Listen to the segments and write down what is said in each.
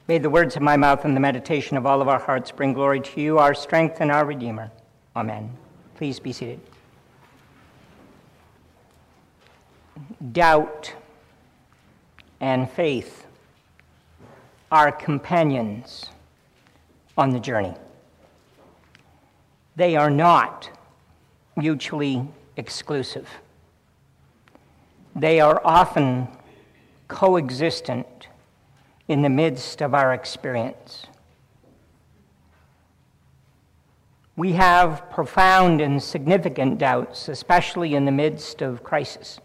May the words of my mouth and the meditation of all of our hearts bring glory to you, our strength and our Redeemer. Amen. Please be seated. Doubt and faith are companions on the journey. They are not mutually exclusive. They are often coexistent in the midst of our experience. We have profound and significant doubts, especially in the midst of crisis.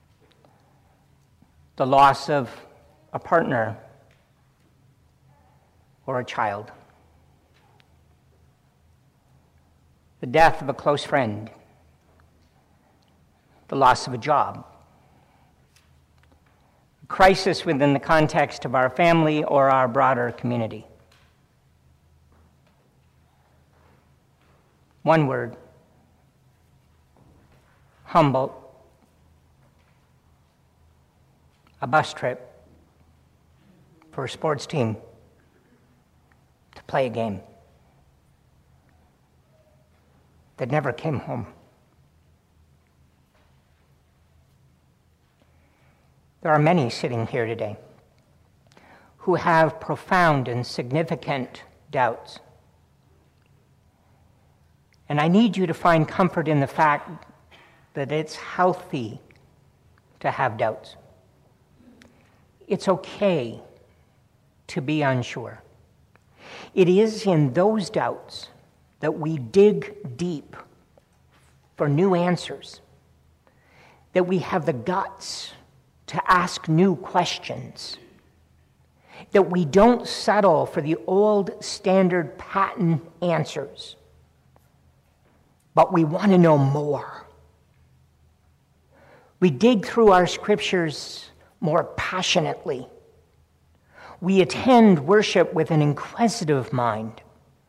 The loss of a partner or a child. The death of a close friend. The loss of a job. Crisis within the context of our family or our broader community. One word: Humboldt. A bus trip for a sports team to play a game that never came home. There are many sitting here today who have profound and significant doubts. And I need you to find comfort in the fact that it's healthy to have doubts. It's okay to be unsure. It is in those doubts that we dig deep for new answers, that we have the guts to ask new questions, that we don't settle for the old standard pattern answers, but we want to know more. We dig through our scriptures more passionately. We attend worship with an inquisitive mind.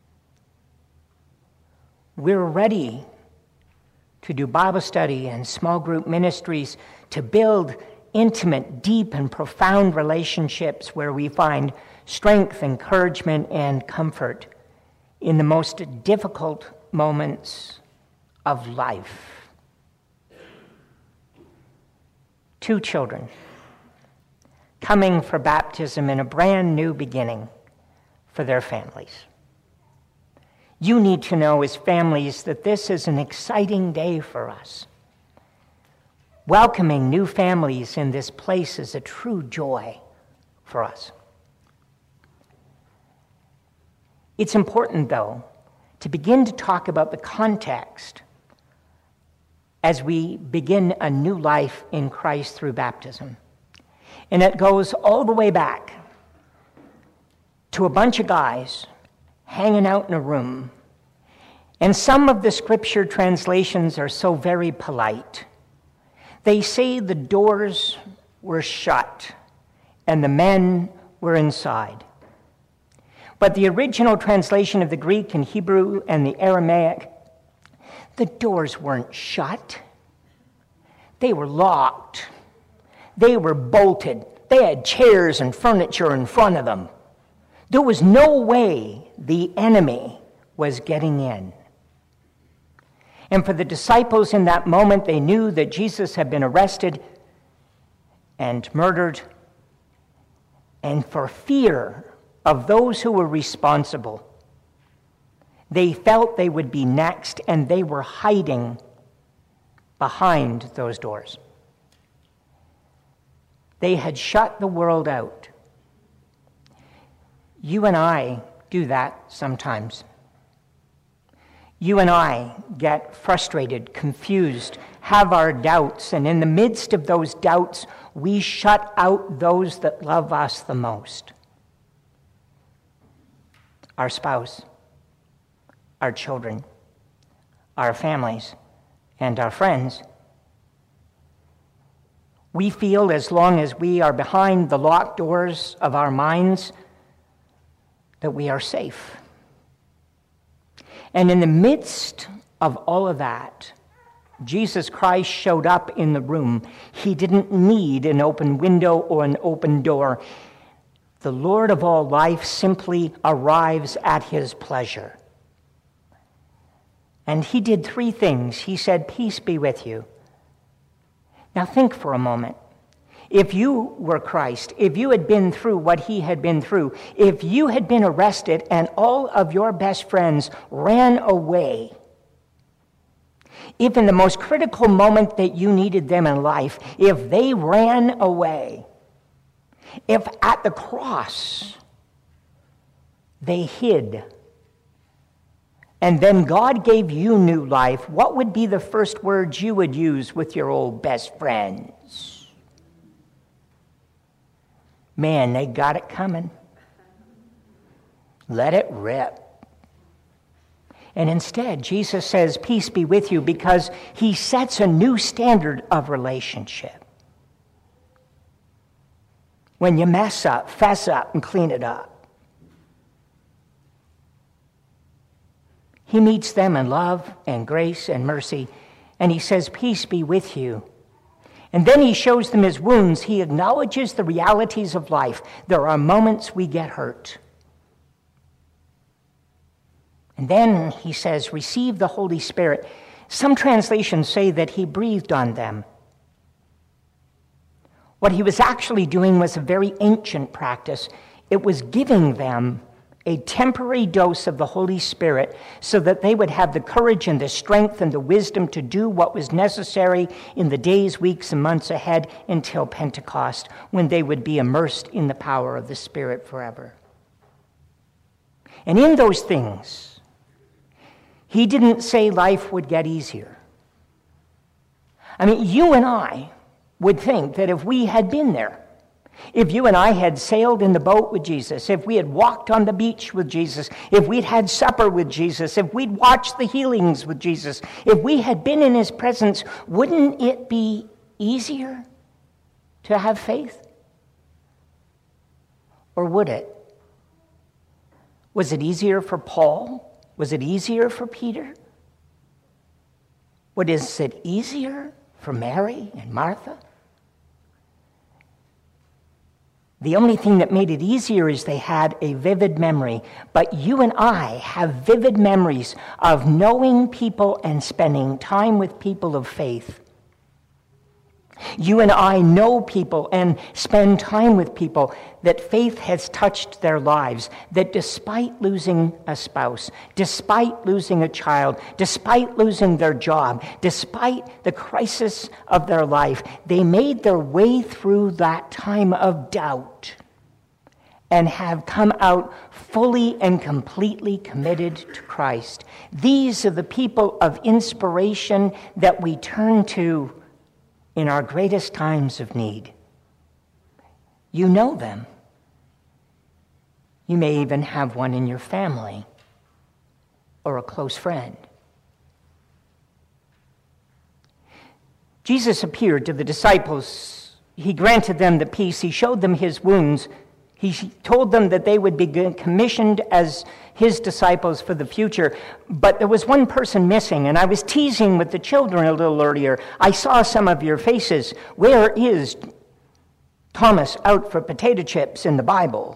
We're ready to do Bible study and small group ministries to build intimate, deep, and profound relationships where we find strength, encouragement, and comfort in the most difficult moments of life. 2 children coming for baptism in a brand new beginning for their families. You need to know as families that this is an exciting day for us. Welcoming new families in this place is a true joy for us. It's important, though, to begin to talk about the context as we begin a new life in Christ through baptism. And it goes all the way back to a bunch of guys hanging out in a room. And some of the scripture translations are so very polite. They say the doors were shut and the men were inside. But the original translation of the Greek and Hebrew and the Aramaic, the doors weren't shut. They were locked. They were bolted. They had chairs and furniture in front of them. There was no way the enemy was getting in. And for the disciples in that moment, they knew that Jesus had been arrested and murdered. And for fear of those who were responsible, they felt they would be next, and they were hiding behind those doors. They had shut the world out. You and I do that sometimes. You and I get frustrated, confused, have our doubts, and in the midst of those doubts, we shut out those that love us the most. Our spouse, our children, our families, and our friends. We feel as long as we are behind the locked doors of our minds that we are safe. And in the midst of all of that, Jesus Christ showed up in the room. He didn't need an open window or an open door. The Lord of all life simply arrives at his pleasure. And he did three things. He said, "Peace be with you." Now think for a moment. If you were Christ, if you had been through what he had been through, if you had been arrested and all of your best friends ran away, if in the most critical moment that you needed them in life, if they ran away, if at the cross they hid, and then God gave you new life, what would be the first words you would use with your old best friends? Man, they got it coming. Let it rip. And instead, Jesus says, "Peace be with you," because he sets a new standard of relationship. When you mess up, fess up and clean it up. He meets them in love and grace and mercy, and he says, "Peace be with you." And then he shows them his wounds. He acknowledges the realities of life. There are moments we get hurt. And then he says, "Receive the Holy Spirit." Some translations say that he breathed on them. What he was actually doing was a very ancient practice. It was giving them a temporary dose of the Holy Spirit so that they would have the courage and the strength and the wisdom to do what was necessary in the days, weeks, and months ahead until Pentecost, when they would be immersed in the power of the Spirit forever. And in those things, he didn't say life would get easier. I mean, you and I would think that if we had been there, if you and I had sailed in the boat with Jesus, if we had walked on the beach with Jesus, if we'd had supper with Jesus, if we'd watched the healings with Jesus, if we had been in his presence, wouldn't it be easier to have faith? Or would it? Was it easier for Paul? Was it easier for Peter? Was it easier for Mary and Martha? The only thing that made it easier is they had a vivid memory. But you and I have vivid memories of knowing people and spending time with people of faith. You and I know people and spend time with people that faith has touched their lives, that despite losing a spouse, despite losing a child, despite losing their job, despite the crisis of their life, they made their way through that time of doubt and have come out fully and completely committed to Christ. These are the people of inspiration that we turn to in our greatest times of need. You know them. You may even have one in your family or a close friend. Jesus appeared to the disciples. He granted them the peace. He showed them his wounds. He told them that they would be commissioned as his disciples for the future. But there was one person missing, and I was teasing with the children a little earlier. I saw some of your faces. Where is Thomas out for potato chips in the Bible?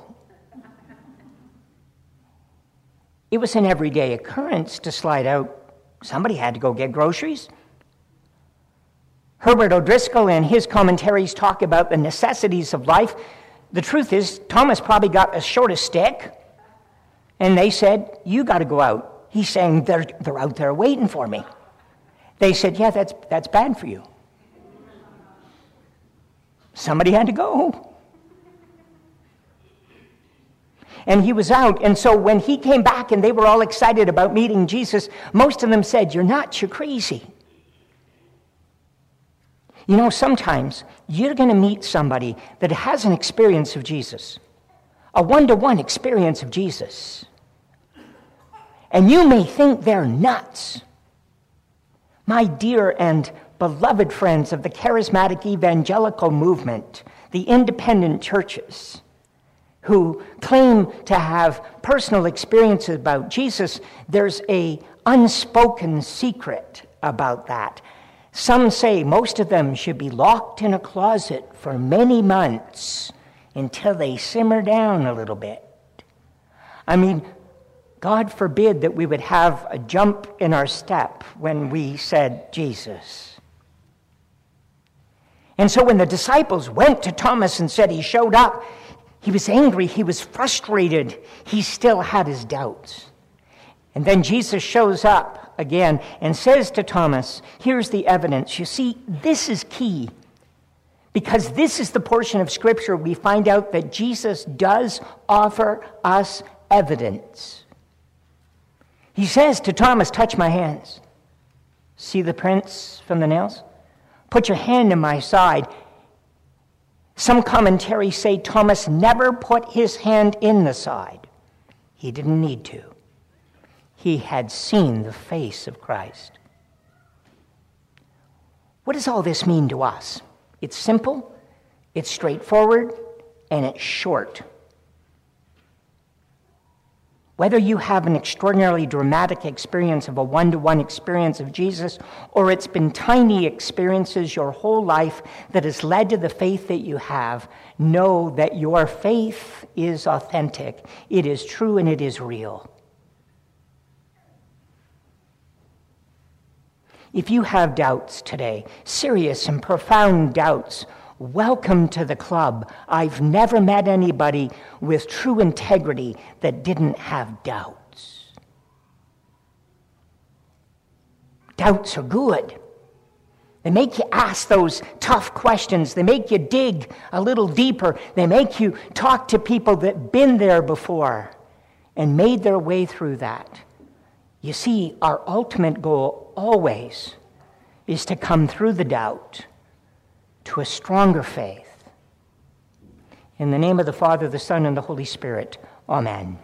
It was an everyday occurrence to slide out. Somebody had to go get groceries. Herbert O'Driscoll in his commentaries talk about the necessities of life. The truth is, Thomas probably got as short a stick, and they said, "You got to go out." He's saying, they're out there waiting for me. They said, "Yeah, that's bad for you." Somebody had to go. And he was out, and so when he came back and they were all excited about meeting Jesus, most of them said, "You're nuts, you're crazy." You know, sometimes you're going to meet somebody that has an experience of Jesus, a one-to-one experience of Jesus, and you may think they're nuts. My dear and beloved friends of the charismatic evangelical movement, the independent churches who claim to have personal experiences about Jesus, there's an unspoken secret about that. Some say most of them should be locked in a closet for many months until they simmer down a little bit. I mean, God forbid that we would have a jump in our step when we said Jesus. And so when the disciples went to Thomas and said he showed up, he was angry, he was frustrated, he still had his doubts. And then Jesus shows up again and says to Thomas, here's the evidence. You see, this is key, because this is the portion of Scripture we find out that Jesus does offer us evidence. He says to Thomas, touch my hands. See the prints from the nails? Put your hand in my side. Some commentaries say Thomas never put his hand in the side. He didn't need to. He had seen the face of Christ. What does all this mean to us? It's simple, it's straightforward, and it's short. Whether you have an extraordinarily dramatic experience of a one-to-one experience of Jesus, or it's been tiny experiences your whole life that has led to the faith that you have, know that your faith is authentic, it is true, and it is real. If you have doubts today, serious and profound doubts, welcome to the club. I've never met anybody with true integrity that didn't have doubts. Doubts are good. They make you ask those tough questions. They make you dig a little deeper. They make you talk to people that've been there before and made their way through that. You see, our ultimate goal always is to come through the doubt to a stronger faith. In the name of the Father, the Son, and the Holy Spirit, amen.